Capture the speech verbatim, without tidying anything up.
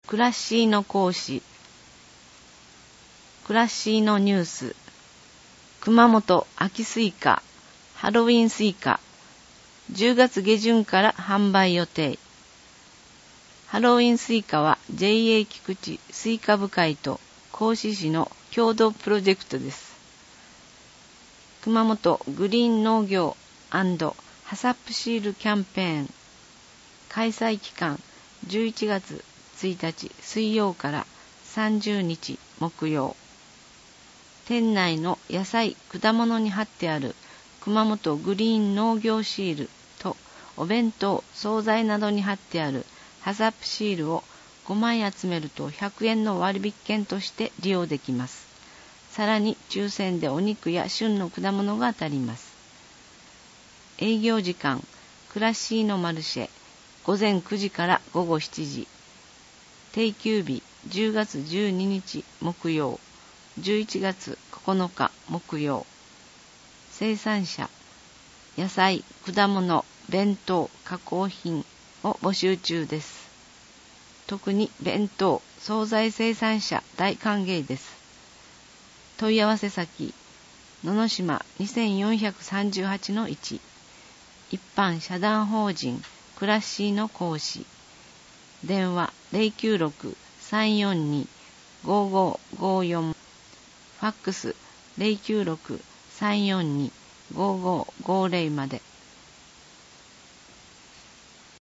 クラッシーの講師、クラッシーのニュース、熊本秋スイカ、ハロウィンスイカ、じゅうがつ下旬から販売予定。ハロウィンスイカは ジェイエー 菊池スイカ部会と合志市の共同プロジェクトです。熊本グリーン農業&ハサップシールキャンペーン開催期間じゅういちがつついたち水曜からさんじゅうにち木曜。店内の野菜果物に貼ってある熊本グリーン農業シールとお弁当惣菜などに貼ってあるハサップシールをごまい集めるとひゃくえんの割引券として利用できます。さらに抽選でお肉や旬の果物が当たります。営業時間クラッシーのマルシェごぜんくじからごごしちじ。定休日じゅうがつじゅうににち木曜、じゅういちがつここのか木曜。生産者野菜果物弁当加工品を募集中です。特に弁当惣菜生産者大歓迎です。問い合わせ先野々島にせんよんひゃくさんじゅうはちのいち、一般社団法人クラッシーの講師、電話 ゼロきゅうろく さんよんに ごごごよん、ファックス ゼロきゅうろく さんよんに ごごごぜろまで。